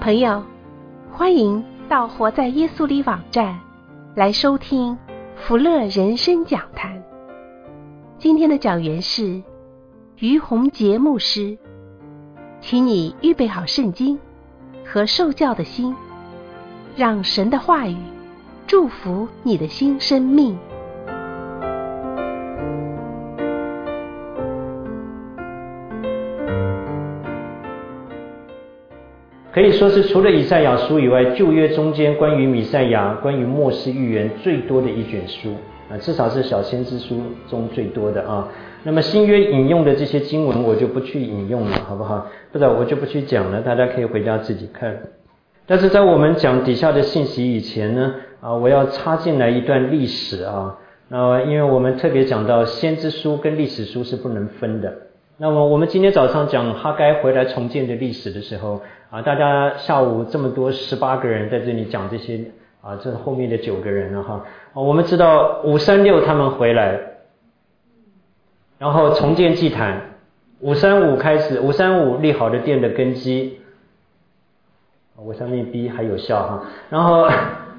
朋友，欢迎到活在耶稣里网站来收听福乐人生讲坛。今天的讲员是于洪杰牧师，请你预备好圣经和受教的心，让神的话语祝福你的新生命。 可以说是除了以赛亚书以外，旧约中间关于弥赛亚、关于末世预言最多的一卷书至少是小先知书中最多的啊。那么新约引用的这些经文我就不去引用了，好不好？不然我就不去讲了，大家可以回家自己看。但是在我们讲底下的信息以前呢，我要插进来一段历史啊。因为我们特别讲到先知书跟历史书是不能分的。那么我们今天早上讲哈该回来重建的历史的时候大家下午这么多18个人在这里讲这些这是后面的9个人了哈。我们知道536他们回来，然后重建祭坛，535开始，535立好的殿的根基，我上面 B 还有效哈。然后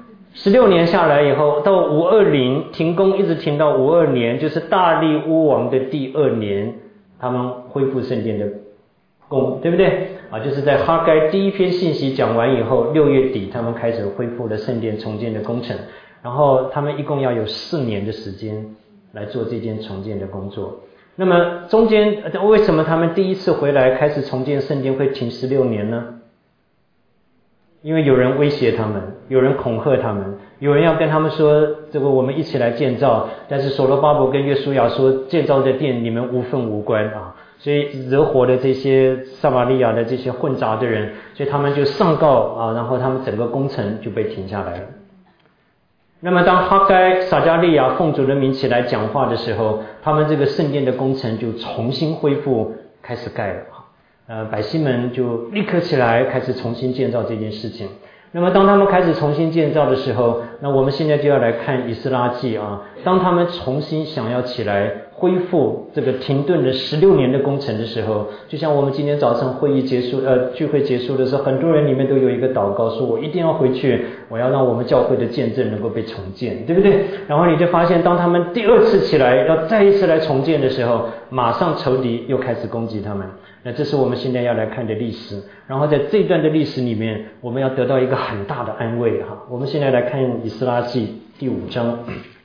16年下来以后，到520停工，一直停到52年，就是大利乌王的第2年，他们恢复圣殿的工，对不对？就是在哈该第一篇信息讲完以后，6月底他们开始恢复了圣殿重建的工程，然后他们一共要有4年的时间来做这件重建的工作。那么中间为什么他们第一次回来开始重建圣殿会停16年呢？因为有人威胁他们，有人恐吓他们，有人要跟他们说这个我们一起来建造，但是所罗巴伯跟约书亚说建造的殿你们无份无关所以惹火的这些撒玛利亚的这些混杂的人，所以他们就上告然后他们整个工程就被停下来了。那么当哈该、撒迦利亚奉主的名起来讲话的时候，他们这个圣殿的工程就重新恢复，开始盖了百姓们就立刻起来开始重新建造这件事情。那么当他们开始重新建造的时候，那我们现在就要来看以斯拉记当他们重新想要起来恢复这个停顿了16年的工程的时候，就像我们今天早上会议结束聚会结束的时候，很多人里面都有一个祷告，说我一定要回去，我要让我们教会的见证能够被重建，对不对？然后你就发现当他们第2次起来要再一次来重建的时候，马上仇敌又开始攻击他们。那这是我们现在要来看的历史，然后在这段的历史里面我们要得到一个很大的安慰我们现在来看以斯拉记第5章。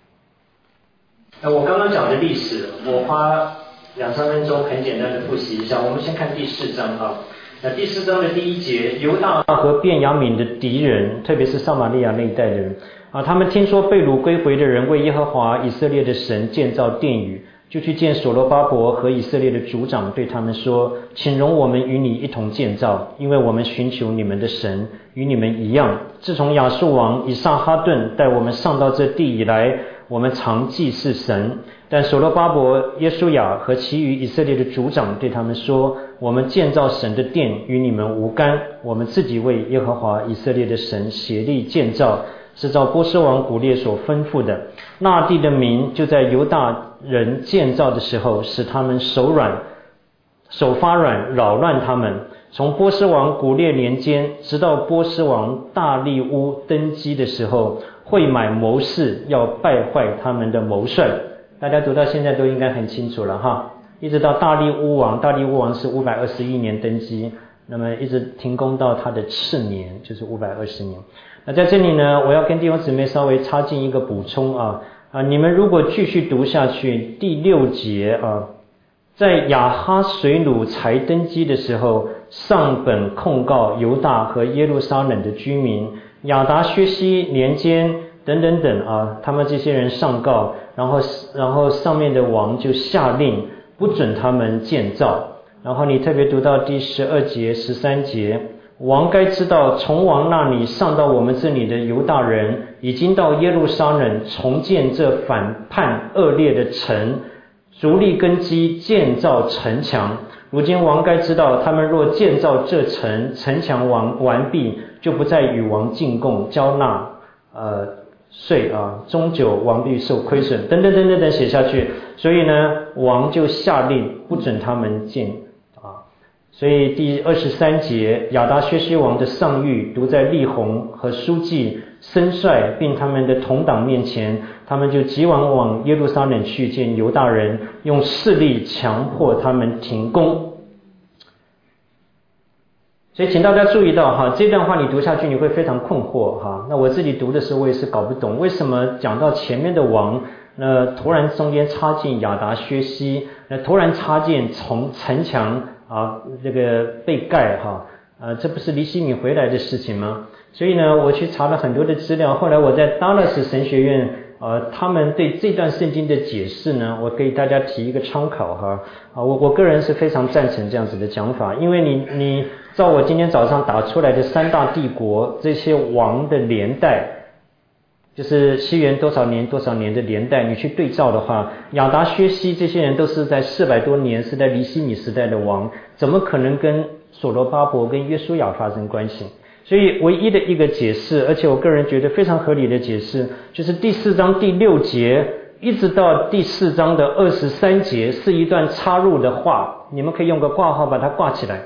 我刚刚讲的历史我花2-3分钟很简单的复习一下。我们先看第4章那第4章的第1节，犹大和便雅悯的敌人，特别是撒玛利亚那一带的人他们听说被掳归回的人为耶和华以色列的神建造殿宇，就去见所罗巴伯和以色列的族长，对他们说，请容我们与你一同建造，因为我们寻求你们的神与你们一样。自从亚述王以撒哈顿带我们上到这地以来，我们常祭祀神。但所罗巴伯、耶书亚和其余以色列的族长对他们说，我们建造神的殿与你们无干，我们自己为耶和华以色列的神协力建造，是照波斯王古列所吩咐的。那地的民就在犹大人建造的时候，使他们手发软，扰乱他们。从波斯王古列年间，直到波斯王大利乌登基的时候，会买谋士要败坏他们的谋算。大家读到现在都应该很清楚了一直到大利乌王是521年登基，那么一直停工到他的次年，就是520年。那在这里呢，我要跟弟兄姊妹稍微插进一个补充你们如果继续读下去，第6节在亚哈水鲁才登基的时候，上本控告犹大和耶路撒冷的居民，亚达薛西年间等等等他们这些人上告，然后上面的王就下令不准他们建造。然后你特别读到第12节、13节，王该知道从王那里上到我们这里的犹大人已经到耶路撒冷重建这反叛恶劣的城，逐利根基，建造城墙。如今王该知道，他们若建造这城墙完毕，就不再与王进贡交纳税终究王必受亏损等等等等等写下去。所以呢，王就下令不准他们建所以第23节，亚达薛西王的上谕读在利宏和书记、申帅并他们的同党面前，他们就急忙往耶路撒冷去见犹大人，用势力强迫他们停工。所以请大家注意到哈，这段话你读下去你会非常困惑哈。那我自己读的时候我也是搞不懂，为什么讲到前面的王，突然中间插进亚达薛西，突然插进从城墙这个被盖哈，这不是尼希米回来的事情吗？所以呢，我去查了很多的资料，后来我在达拉斯神学院他们对这段圣经的解释呢，我给大家提一个参考哈。我个人是非常赞成这样子的讲法，因为你照我今天早上打出来的三大帝国这些王的年代，就是西元多少年多少年的年代，你去对照的话，亚达薛西这些人都是在400多年，是在尼希米时代的王，怎么可能跟所罗巴伯跟约书亚发生关系？所以唯一的一个解释，而且我个人觉得非常合理的解释，就是第4章第6节一直到第4章的23节是一段插入的话，你们可以用个挂号把它挂起来。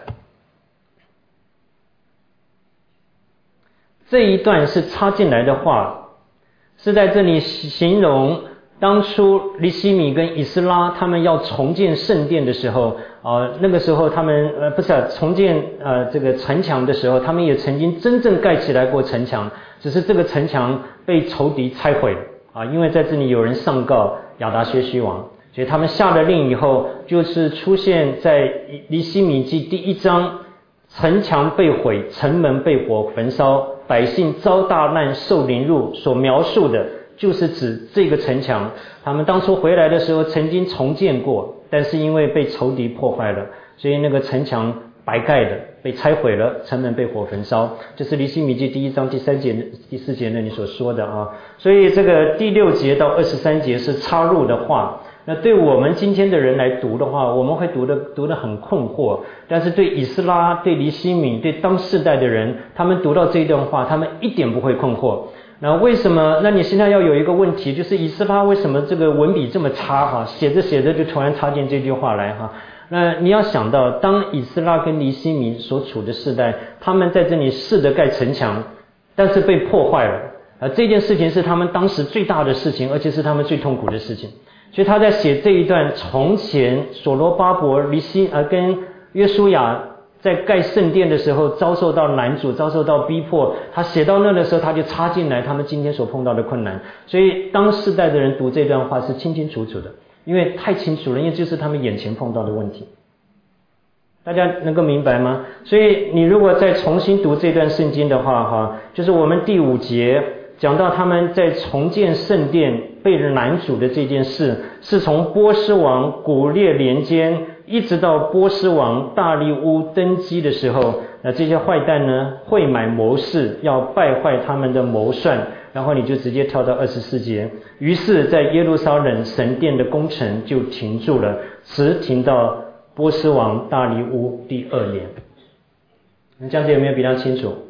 这一段是插进来的话，是在这里形容当初尼希米跟以斯拉他们要重建圣殿的时候，那个时候他们重建这个城墙的时候，他们也曾经真正盖起来过城墙，只是这个城墙被仇敌拆毁了因为在这里有人上告亚达薛西王，所以他们下了令以后，就是出现在尼希米记第1章，城墙被毁，城门被火焚烧，百姓遭大难受凌辱，所描述的就是指这个城墙，他们当初回来的时候曾经重建过，但是因为被仇敌破坏了，所以那个城墙白盖的被拆毁了，城门被火焚烧，这是尼希米记第1章第3节第4节那里所说的所以这个第6节到23节是插入的话，那对我们今天的人来读的话，我们会读得很困惑，但是对以斯拉、对尼希米、对当世代的人，他们读到这一段话，他们一点不会困惑。那为什么？那你现在要有一个问题，就是以斯拉为什么这个文笔这么差写着写着就突然插进这句话来那你要想到，当以斯拉跟尼希米所处的世代，他们在这里试着盖城墙，但是被破坏了这件事情是他们当时最大的事情，而且是他们最痛苦的事情。所以他在写这一段从前所罗巴伯跟约书亚在盖圣殿的时候遭受到拦阻，遭受到逼迫，他写到那的时候他就插进来他们今天所碰到的困难。所以当世代的人读这段话是清清楚楚的，因为太清楚了，因为就是他们眼前碰到的问题。大家能够明白吗？所以你如果再重新读这段圣经的话就是我们第5节讲到他们在重建圣殿被拦阻的这件事，是从波斯王古列年间一直到波斯王大利乌登基的时候，这些坏蛋呢会买谋士，要败坏他们的谋算，然后你就直接跳到24节，于是在耶路撒冷神殿的工程就停住了，直停到波斯王大利乌第2年。这样子有没有比较清楚？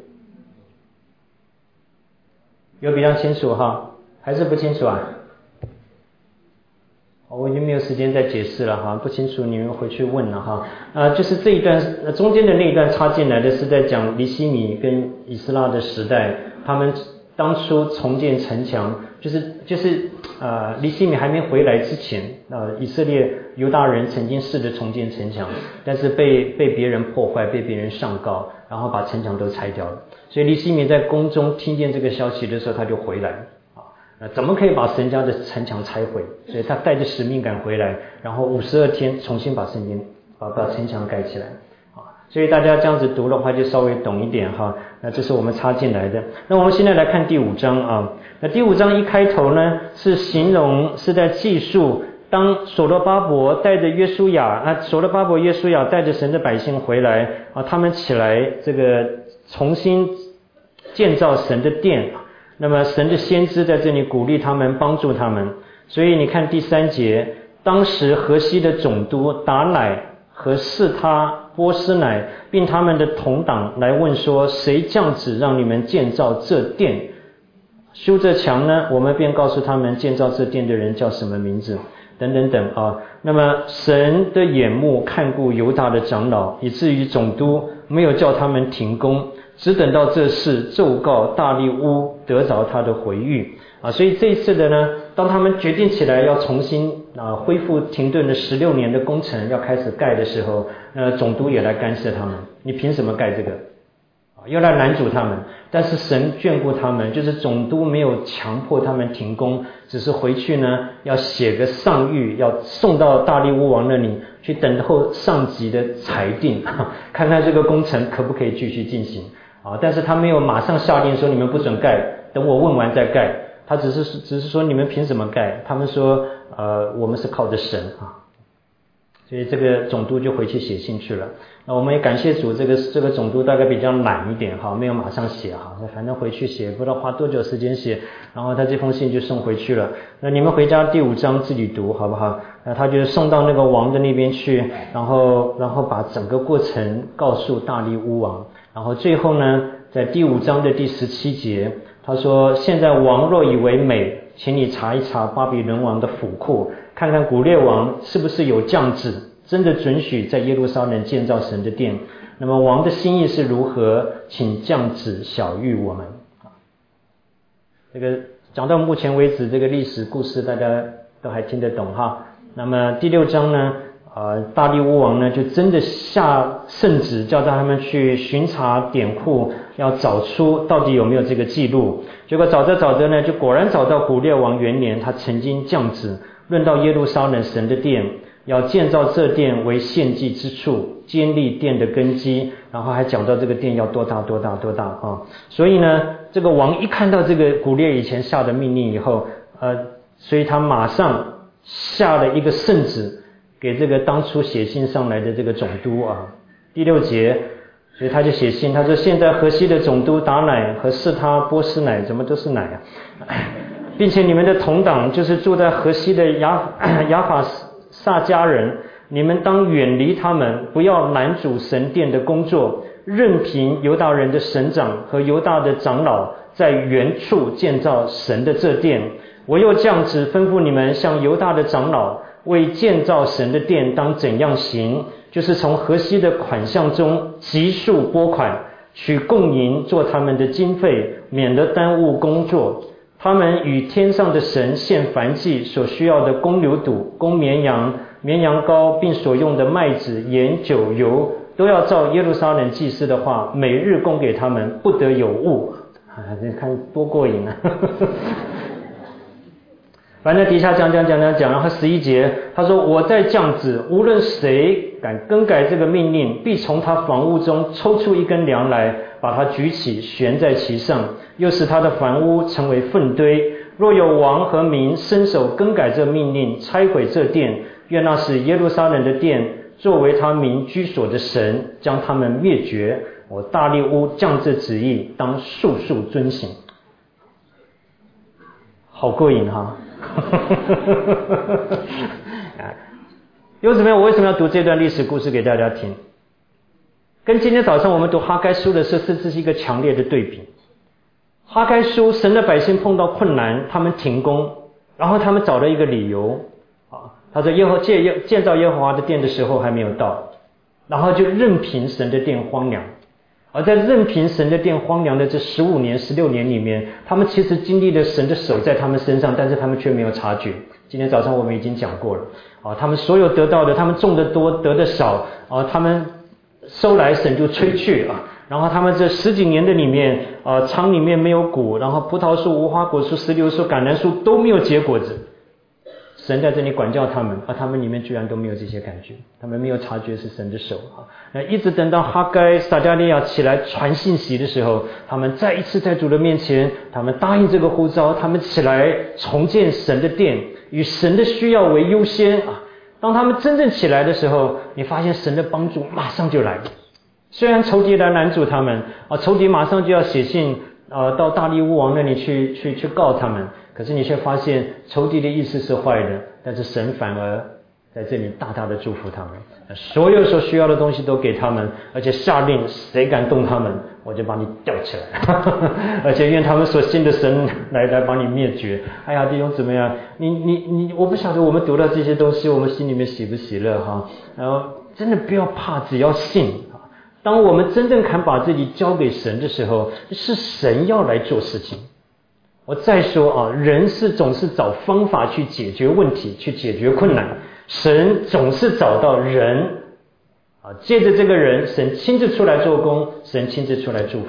有比较清楚还是不清楚我已经没有时间再解释了不清楚你们回去问了就是这一段中间的那一段插进来的是在讲尼希米跟以斯拉的时代，他们当初重建城墙，就是尼希米还没回来之前以色列犹大人曾经试着重建城墙，但是被别人破坏，被别人上告，然后把城墙都拆掉了。所以尼希米在宫中听见这个消息的时候，他就回来怎么可以把神家的城墙拆毁？所以他带着使命感回来，然后52天重新把城墙盖起来所以大家这样子读的话就稍微懂一点那这是我们插进来的。那我们现在来看第5章那第5章一开头呢是形容，是在记述当所罗巴伯带着约书亚所罗巴伯约书亚带着神的百姓回来他们起来这个重新建造神的殿，那么神的先知在这里鼓励他们，帮助他们。所以你看第3节，当时河西的总督达乃和示他、波斯乃并他们的同党来问说，谁降旨让你们建造这殿修这墙呢？我们便告诉他们建造这殿的人叫什么名字。 等等等啊。那么神的眼目看顾犹大的长老，以至于总督没有叫他们停工，只等到这事奏告大利乌，得着他的回谕啊。所以这一次的呢，当他们决定起来要重新恢复停顿的16年的工程，要开始盖的时候，总督也来干涉他们，你凭什么盖这个？又来拦阻他们。但是神眷顾他们，就是总督没有强迫他们停工，只是回去呢要写个上谕，要送到大利乌王那里去等候上级的裁定，看看这个工程可不可以继续进行啊。但是他没有马上下令说你们不准盖，等我问完再盖。他只是说你们凭什么盖？他们说我们是靠着神啊。所以这个总督就回去写信去了。那我们也感谢主，这个总督大概比较懒一点哈，没有马上写哈，反正回去写，不知道花多久时间写，然后他这封信就送回去了。那你们回家第5章自己读好不好？他就送到那个王的那边去，然后把整个过程告诉大利乌王。然后最后呢，在第5章的第17节，他说：现在王若以为美，请你查一查巴比伦王的府库，看看古列王是不是有降旨，真的准许在耶路撒冷建造神的殿。那么王的心意是如何，请降旨晓谕我们。这个讲到目前为止，这个历史故事大家都还听得懂哈。那么第6章呢，大利乌王呢就真的下圣旨，叫他们去巡查典库，要找出到底有没有这个记录。结果找着呢，就果然找到古列王元年，他曾经降旨论到耶路撒冷神的殿，要建造这殿为献祭之处，坚立殿的根基，然后还讲到这个殿要多大啊。所以呢，这个王一看到这个古列以前下的命令以后，所以他马上下了一个圣旨给这个当初写信上来的这个总督啊。第6节，所以他就写信，他说：现在河西的总督达乃和示他波斯乃，怎么都是乃啊？并且你们的同党就是住在河西的亚法撒迦人，你们当远离他们，不要拦阻神殿的工作，任凭犹大人的省长和犹大的长老在原处建造神的这殿。我又降旨吩咐你们，向犹大的长老为建造神的殿当怎样行，就是从河西的款项中悉数拨款，取供银做他们的经费，免得耽误工作。他们与天上的神献燔祭所需要的公牛犊、公绵羊、绵羊羔，并所用的麦子、盐、酒、油，都要照耶路撒冷祭司的话，每日供给他们，不得有误。你看多过瘾啊！反正底下讲，然后11节他说：我在降旨，无论谁敢更改这个命令，必从他房屋中抽出一根梁来，把它举起，悬在其上，又使他的房屋成为粪堆。若有王和民伸手更改这命令，拆毁这殿，愿那使耶路撒冷的殿作为他民居所的神将他们灭绝。我大利乌降这旨意，当速速遵行。好过瘾哈！又怎么样？我为什么要读这段历史故事给大家听？跟今天早上我们读哈该书的时候，这是一个强烈的对比。哈该书，神的百姓碰到困难，他们停工，然后他们找了一个理由啊，他说建造耶和华的殿的时候还没有到，然后就任凭神的殿荒凉。而在任凭神的殿荒凉的这15年、16年里面，他们其实经历了神的手在他们身上，但是他们却没有察觉。今天早上我们已经讲过了啊，他们所有得到的，他们种的多，得的少啊，他们收来神就吹去啊。然后他们这10几年的里面场里面没有谷，然后葡萄树、无花果树、石榴树、橄榄树都没有结果子。神在这里管教他们，他们里面居然都没有这些感觉，他们没有察觉是神的手啊。一直等到哈该、撒迦利亚起来传信息的时候，他们再一次在主的面前，他们答应这个呼召，他们起来重建神的殿，以神的需要为优先啊。当他们真正起来的时候，你发现神的帮助马上就来了。虽然仇敌来拦阻他们仇敌马上就要写信到大利乌王那里去告他们，可是你却发现仇敌的意思是坏的，但是神反而在这里大大的祝福他们，所有所需要的东西都给他们，而且下令谁敢动他们， 我就把你吊起来，而且愿他们所信的神来把你灭绝。哎呀，弟兄姊妹啊，我不晓得我们读到这些东西，我们心里面喜不喜乐哈？然后真的不要怕，只要信。当我们真正肯把自己交给神的时候，是神要来做事情。我再说啊，人总是找方法去解决问题，去解决困难，神总是找到人啊，借着这个人，神亲自出来做工，神亲自出来祝福。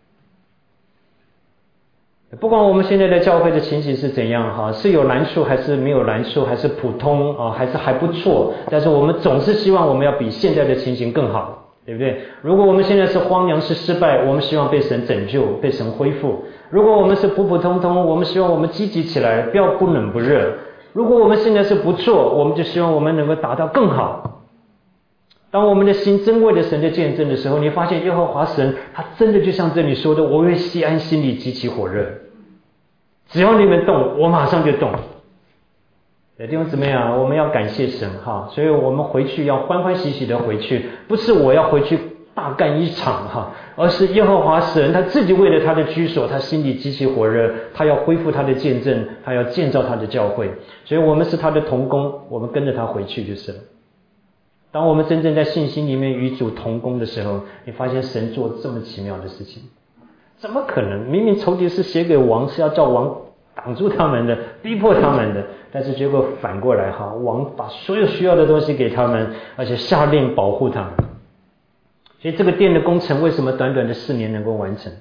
不管我们现在的教会的情形是怎样哈，是有难处还是没有难处，还是普通啊，还是还不错，但是我们总是希望我们要比现在的情形更好。对不对？如果我们现在是荒凉是失败，我们希望被神拯救，被神恢复。如果我们是普普通通，我们希望我们积极起来，不要不冷不热。如果我们现在是不错，我们就希望我们能够达到更好。当我们的心真为了神的见证的时候，你发现耶和华神他真的就像这里说的，我为西安心里极其火热，只要你们动，我马上就动。弟兄姊妹啊，我们要感谢神哈，所以我们回去要欢欢喜喜的回去，不是我要回去大干一场哈，而是耶和华神他自己为了他的居所，他心里极其火热，他要恢复他的见证，他要建造他的教会，所以我们是他的同工，我们跟着他回去就是了。当我们真正在信心里面与主同工的时候，你发现神做这么奇妙的事情，怎么可能？明明仇敌是写给王，是要叫王挡住他们的，逼迫他们的，但是结果反过来哈，王把所有需要的东西给他们，而且下令保护他们。所以这个殿的工程为什么短短的4年能够完成？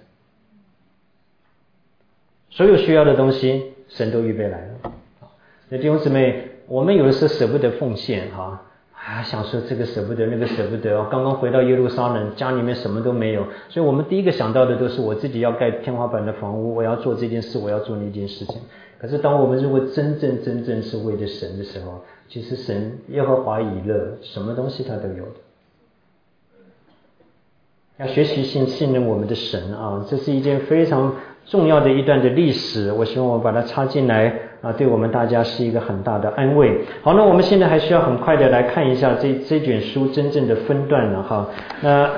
所有需要的东西神都预备来了。那弟兄姊妹，我们有的时候舍不得奉献哈，想说这个舍不得那个舍不得，刚刚回到耶路撒冷，家里面什么都没有，所以我们第一个想到的都是我自己要盖天花板的房屋，我要做这件事，我要做那件事情。可是当我们如果真正是为了神的时候，其实神耶和华以勒，什么东西他都有的。要学习信任我们的神啊，这是一件非常重要的一段的历史，我希望我把它插进来啊，对我们大家是一个很大的安慰。好，那我们现在还需要很快的来看一下这卷书真正的分段了哈。那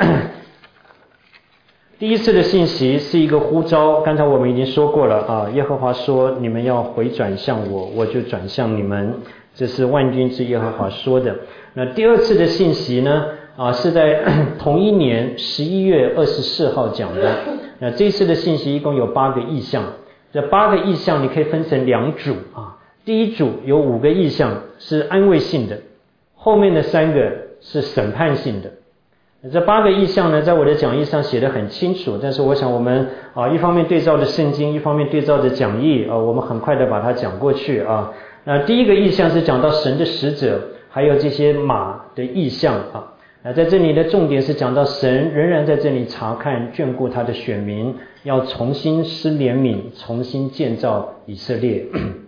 第一次的信息是一个呼召，刚才我们已经说过了啊，耶和华说你们要回转向我，我就转向你们，这是万军之耶和华说的。那第二次的信息呢是在同一年11月24号讲的。那这次的信息一共有8个意象，这8个意象你可以分成2组啊。第一组有5个意象是安慰性的，后面的3个是审判性的。这8个意象呢，在我的讲义上写得很清楚，但是我想我们一方面对照着圣经，一方面对照着讲义我们很快的把它讲过去啊。那第一个意象是讲到神的使者，还有这些马的意象啊。在这里的重点是讲到神仍然在这里查看眷顾他的选民，要重新施怜悯，重新建造以色列。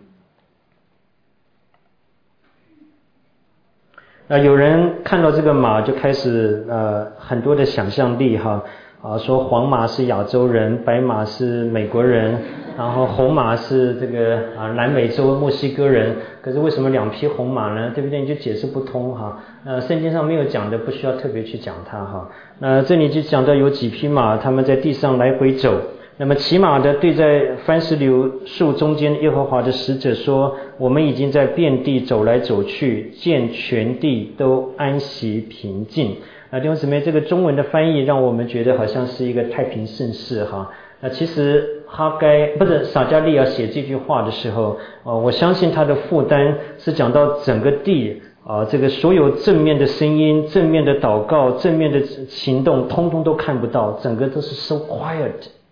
有人看到这个马就开始很多的想象力哈说黄马是亚洲人，白马是美国人，然后红马是这个南美洲墨西哥人，可是为什么2匹红马呢？对不对？你就解释不通哈。圣经上没有讲的，不需要特别去讲它哈。那这里就讲到有几匹马，他们在地上来回走。那么骑马的对在番石榴树中间耶和华的使者说，我们已经在遍地走来走去，见全地都安息平静。弟兄姊妹，这个中文的翻译让我们觉得好像是一个太平盛世哈。那其实撒迦利亚写这句话的时候我相信他的负担是讲到整个地这个所有正面的声音、正面的祷告、正面的行动通通都看不到，整个都是 so quiet。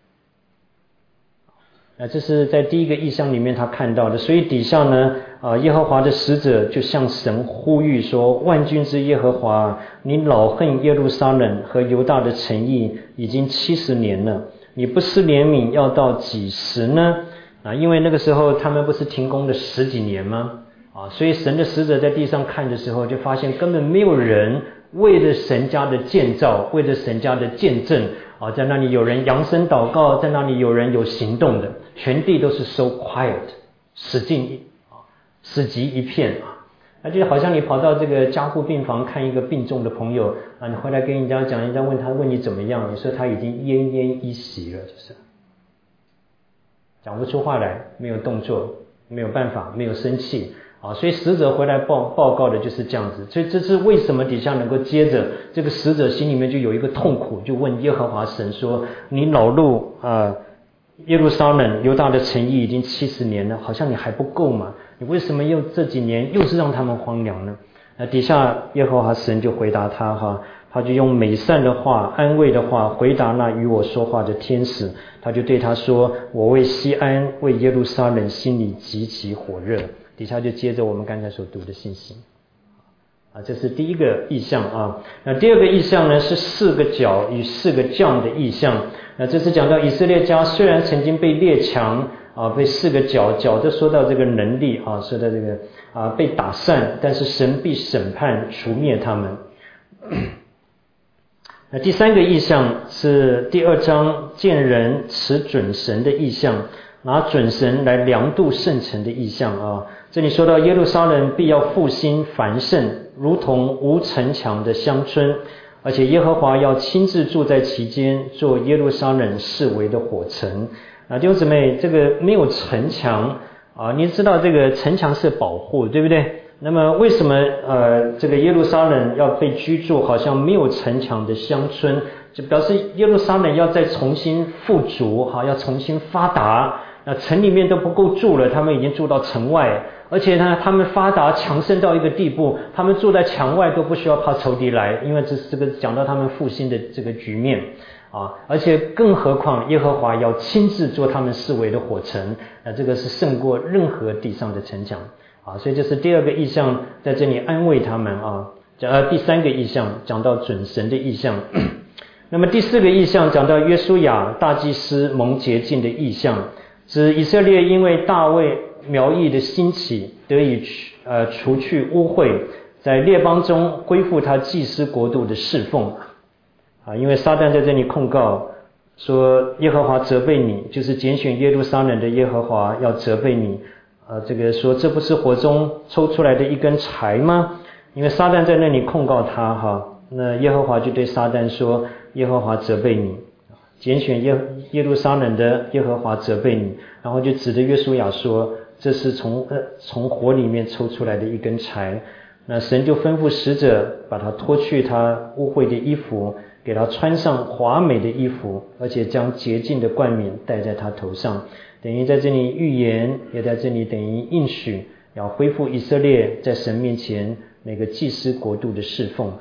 这是在第一个意象里面他看到的，所以底下呢耶和华的使者就向神呼吁说，万军之耶和华，你恼恨耶路撒冷和犹大的诚意已经70年了，你不施怜悯要到几时呢？因为那个时候他们不是停工了10几年吗？所以神的使者在地上看的时候就发现根本没有人为了神家的建造，为了神家的见证在那里有人扬声祷告，在那里有人有行动的，全地都是 so quiet， 死寂一片就好像你跑到这个加护病房看一个病重的朋友啊，你回来跟人家讲，人家问你怎么样，你说他已经奄奄一息了，就是讲不出话来，没有动作，没有办法，没有生气啊，所以死者回来报告的就是这样子。所以这是为什么底下能够接着这个死者心里面就有一个痛苦，就问耶和华神说：你恼怒耶路撒冷犹大的城邑已经70年了，好像你还不够嘛？你为什么又这几年又是让他们荒凉呢？底下耶和华神就回答他他就用美善的话、安慰的话回答那与我说话的天使。他就对他说：我为西安、为耶路撒冷心里极其火热。底下就接着我们刚才所读的信息这是第一个意象那第二个意象呢是4个角与4个杖的意象。那这是讲到以色列家虽然曾经被列强被4个角就说到这个能力说到这个被打散，但是神必审判除灭他们。那第3个意象是第2章见人持准绳的意象，拿准绳来量度圣城的意象这里说到耶路撒冷必要复兴繁盛，如同无城墙的乡村，而且耶和华要亲自住在其间，做耶路撒冷四围的火城。弟兄姊妹，这个没有城墙你知道这个城墙是保护，对不对？那么为什么这个耶路撒冷要被居住好像没有城墙的乡村，就表示耶路撒冷要再重新富足要重新发达。那城里面都不够住了，他们已经住到城外，而且呢他们发达强盛到一个地步，他们住在墙外都不需要怕仇敌来，因为这个讲到他们复兴的这个局面而且更何况耶和华要亲自做他们四围的火城，这个是胜过任何地上的城墙所以这是第2个意象，在这里安慰他们第3个意象讲到准绳的意象。那么第4个意象讲到约书亚大祭司蒙洁净的意象，指以色列因为大卫苗裔的兴起得以除去污秽，在列邦中恢复他祭司国度的侍奉因为撒旦在这里控告说耶和华责备你，就是拣选耶路撒冷的耶和华要责备你这个说这不是火中抽出来的一根柴吗？因为撒旦在那里控告他那耶和华就对撒旦说耶和华责备你，拣选耶路撒冷的耶和华责备你，然后就指着约书亚说这是从火里面抽出来的一根柴。那神就吩咐使者把他脱去他污秽的衣服，给他穿上华美的衣服，而且将洁净的冠冕戴在他头上。等于在这里预言，也在这里等于应许，要恢复以色列在神面前那个祭司国度的侍奉。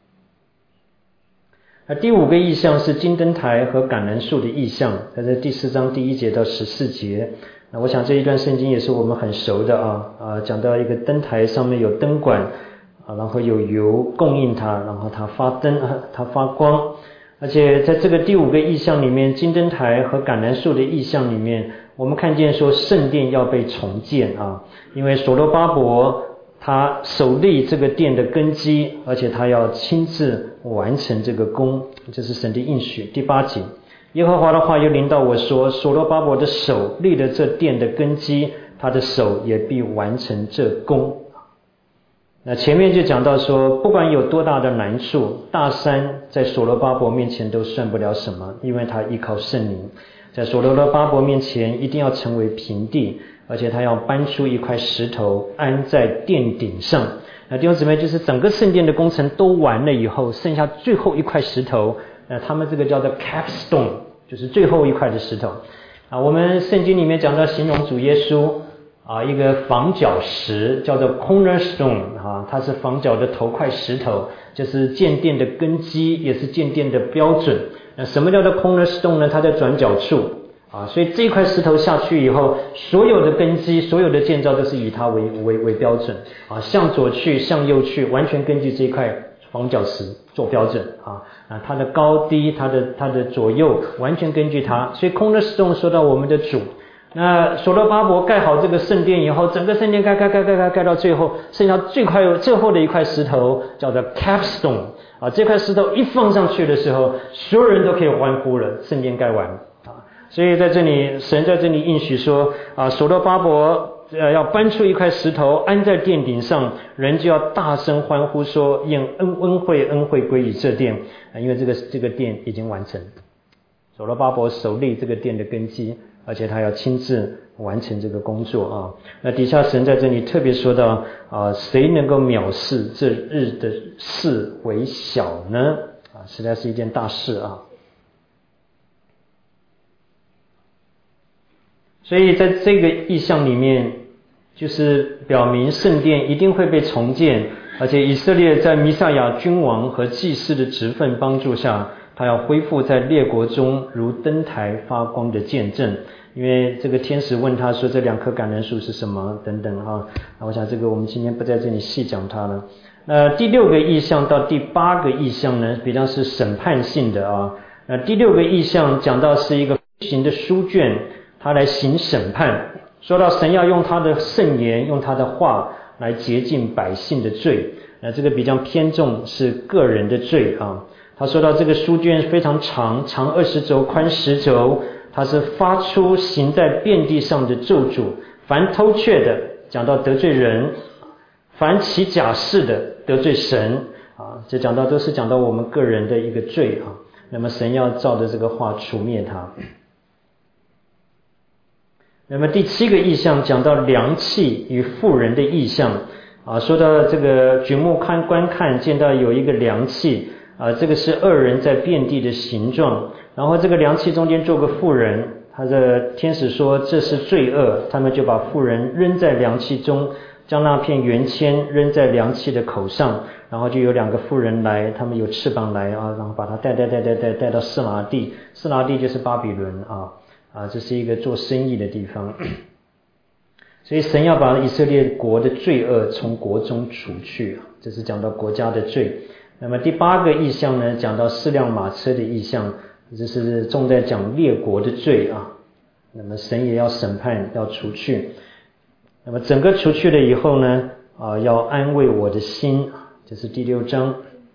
那第5个意象是金灯台和橄榄树的意象，在这第4章第1节到14节。那我想这一段圣经也是我们很熟的讲到一个灯台上面有灯管然后有油供应它，然后它发灯它发光。而且在这个第5个意象里面，金灯台和橄榄树的意象里面，我们看见说圣殿要被重建因为所罗巴伯他首立这个殿的根基，而且他要亲自完成这个工，这是神的应许。第8节，耶和华的话又临到我说，所罗巴伯的手立了这殿的根基，他的手也必完成这工。那前面就讲到说，不管有多大的难处，大山在所罗巴伯面前都算不了什么，因为他依靠圣灵，在所罗巴伯面前一定要成为平地，而且他要搬出一块石头安在殿顶上。那弟兄姊妹，就是整个圣殿的工程都完了以后，剩下最后一块石头，他们这个叫做 capstone， 就是最后一块的石头我们圣经里面讲到形容主耶稣一个房角石叫做 cornerstone 它是房角的头块石头，就是建殿的根基，也是建殿的标准。那什么叫做 cornerstone 呢？它在转角处所以这一块石头下去以后，所有的根基，所有的建造都是以它为标准向左去向右去，完全根据这一块房角石做标准它的高低，它的左右完全根据它。所以 cornerstone 说到我们的主。那所罗巴伯盖好这个圣殿以后，整个圣殿盖到最后，剩下最后的一块石头叫做 capstone 这块石头一放上去的时候，所有人都可以欢呼了，圣殿盖完所以在这里神在这里应许说所罗巴伯要搬出一块石头安在殿顶上，人就要大声欢呼说：愿恩惠归于这殿，因为这个殿已经完成。所罗巴伯手立这个殿的根基，而且他要亲自完成这个工作啊。那底下神在这里特别说到谁能够藐视这日的事为小呢？实在是一件大事啊。所以在这个意象里面，就是表明圣殿一定会被重建，而且以色列在弥赛亚君王和祭司的职分帮助下，他要恢复在列国中如灯台发光的见证。因为这个天使问他说这2棵橄榄树是什么等等啊，那我想这个我们今天不在这里细讲它了。第6个意象到第8个意象呢，比较是审判性的啊。第6个意象讲到是一个飞行的书卷，他来行审判，说到神要用他的圣言，用他的话来洁净百姓的罪。这个比较偏重是个人的罪啊。他说到这个书卷非常长20肘，宽10肘，它是发出行在遍地上的咒诅，凡偷窃的讲到得罪人，凡起假誓的得罪神啊，这讲到都是讲到我们个人的一个罪啊。那么神要照着这个话除灭它。那么第7个意象讲到凉气与妇人的意象啊，说到这个举目观看，见到有一个凉气啊，这个是2人在遍地的形状，然后这个凉气中间坐个妇人，他的天使说这是罪恶，他们就把妇人扔在凉气中，将那片圆签扔在凉气的口上，然后就有2个妇人来，他们有翅膀来啊，然后把它带到示拿地，示拿地就是巴比伦这是一个做生意的地方。所以神要把以色列国的罪恶从国中除去，这是讲到国家的罪。那么第8个意象呢，讲到4辆马车的意象，这是重在讲列国的罪啊。那么神也要审判，要除去。那么整个除去了以后呢，要安慰我的心，这是第6章。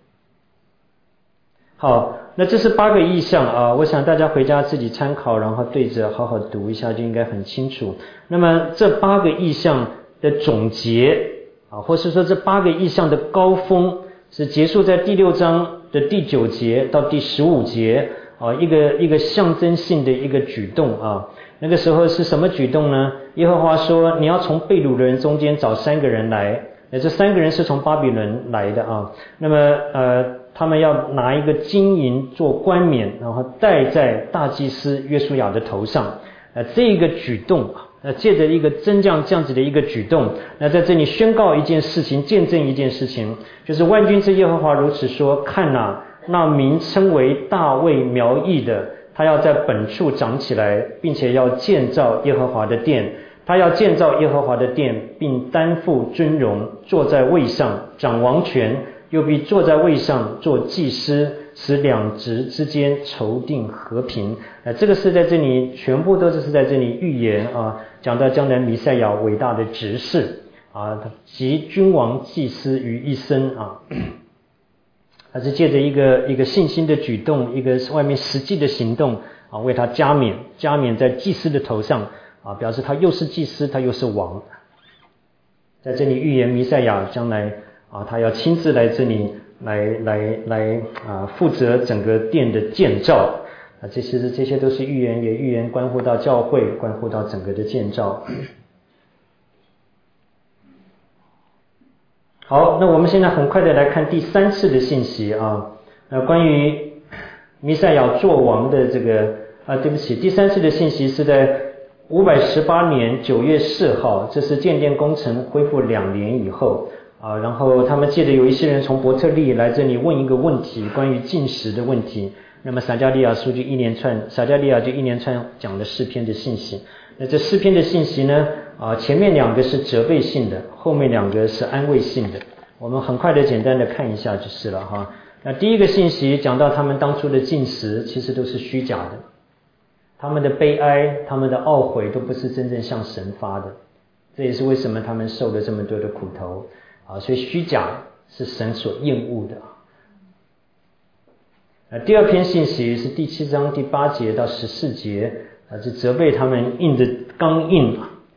好，那这是8个意象啊，我想大家回家自己参考，然后对着好好读一下，就应该很清楚。那么这8个意象的总结或是说这8个意象的高峰，是结束在第6章的第9节到第15节一个象征性的一个举动啊。那个时候是什么举动呢？耶和华说你要从被掳的人中间找3个人来，这3个人是从巴比伦来的啊。那么他们要拿一个金银做冠冕，然后戴在大祭司约书亚的头上。这个举动借着一个真这样子的一个举动，那在这里宣告一件事情，见证一件事情，就是万军之耶和华如此说：看哪，那名称为大卫苗裔的，他要在本处长起来，并且要建造耶和华的殿。他要建造耶和华的殿，并担负尊荣，坐在位上掌王权，又必坐在位上做祭司，使两职之间筹定和平。这个是在这里全部都是在这里预言讲到将来弥赛亚伟大的职事集君王祭司于一身他是借着一个信心的举动，一个外面实际的行动为他加冕在祭司的头上表示他又是祭司，他又是王。在这里预言弥赛亚将来他要亲自来这里来负责整个殿的建造这些都是预言，也预言关乎到教会，关乎到整个的建造。好，那我们现在很快的来看第3次的信息关于弥赛亚作王的这个对不起，第3次的信息是在518年9月4号，这是建殿工程恢复2年以后然后他们借着有一些人从伯特利来这里问一个问题，关于禁食的问题。那么撒迦利亚就一连串讲了4篇的信息。那这4篇的信息呢前面2个是责备性的，后面2个是安慰性的。我们很快的简单的看一下就是了那第一个信息讲到他们当初的禁食其实都是虚假的，他们的悲哀，他们的懊悔都不是真正向神发的，这也是为什么他们受了这么多的苦头所以虚假是神所厌恶的第2篇信息是第7章第8节到14节是责备他们硬的刚硬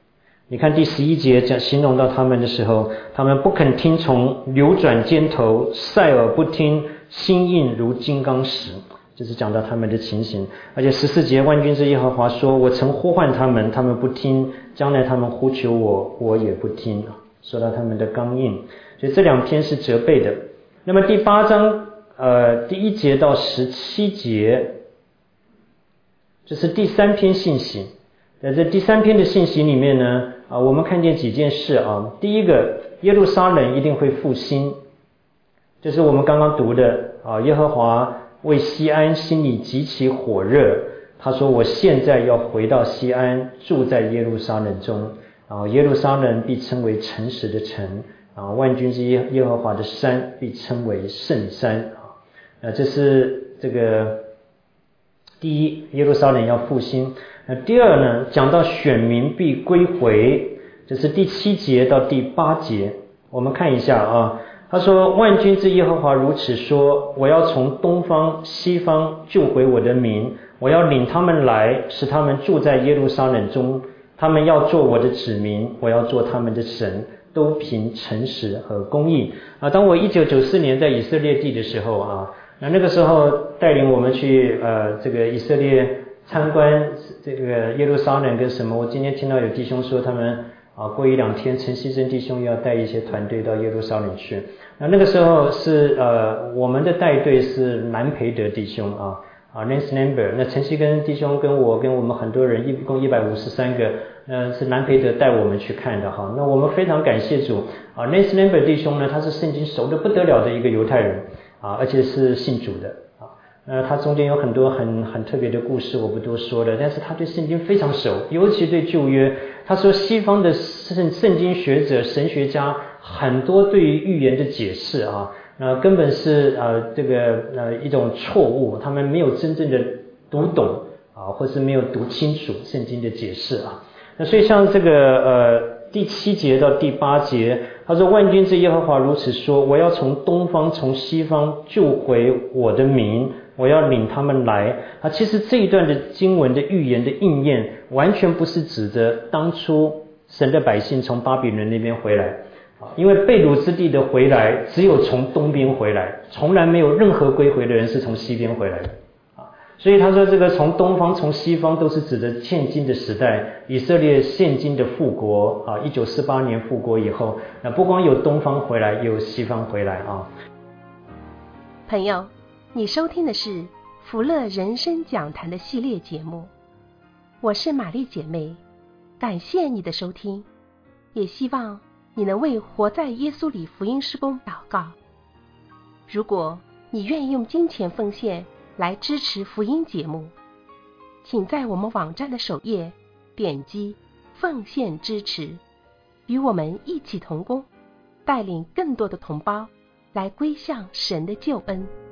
你看第11节讲形容到他们的时候，他们不肯听从，扭转肩头，塞耳不听，心硬如金刚石，就是讲到他们的情形。而且14节万军之耶和华说，我曾呼唤他们，他们不听，将来他们呼求我，我也不听，说到他们的刚硬。所以这2篇是责备的。那么第8章第1节到17节，这是第3篇信息。在这第3篇的信息里面呢，我们看见几件事啊。第一个，耶路撒冷一定会复兴，这是我们刚刚读的啊。耶和华为西安心里极其火热，他说我现在要回到西安，住在耶路撒冷中啊。耶路撒冷必称为诚实的城啊，万军之耶和华的山必称为圣山啊。这是这个第一，耶路撒冷要复兴。第二呢，讲到选民必归回，这是第7节到第8节。我们看一下啊，他说万军之耶和华如此说，我要从东方西方救回我的民，我要领他们来，使他们住在耶路撒冷中，他们要做我的子民，我要做他们的神，都凭诚实和公义啊。当我1994年在以色列地的时候啊，那个时候带领我们去这个以色列参观这个耶路撒冷跟什么，我今天听到有弟兄说他们过1-2天陈希珍弟兄要带一些团队到耶路撒冷去。那个时候是我们的带队是南培德弟兄Lance Number， 那陈希根弟兄跟我们很多人一共153个是南培德带我们去看的哈。那我们非常感谢主Lance Number 弟兄呢，他是圣经熟得不得了的一个犹太人而且是信主的他中间有很多很特别的故事，我不多说了，但是他对圣经非常熟，尤其对旧约。他说西方的圣经学者神学家很多对于预言的解释根本是这个一种错误，他们没有真正的读懂或是没有读清楚圣经的解释那所以像这个第7节到第8节，他说万军之耶和华如此说，我要从东方从西方救回我的民，我要领他们来其实这一段的经文的预言的应验完全不是指着当初神的百姓从巴比伦那边回来因为被掳之地的回来只有从东边回来，从来没有任何归回的人是从西边回来的所以他说这个从东方从西方都是指着现今的时代，以色列现今的复国1948年复国以后，那不光有东方回来，也有西方回来朋友，你收听的是福乐人生讲坛的系列节目，我是玛丽姐妹，感谢你的收听，也希望你能为活在耶稣里福音事工祷告。如果你愿意用金钱奉献来支持福音节目，请在我们网站的首页点击奉献支持，与我们一起同工，带领更多的同胞来归向神的救恩。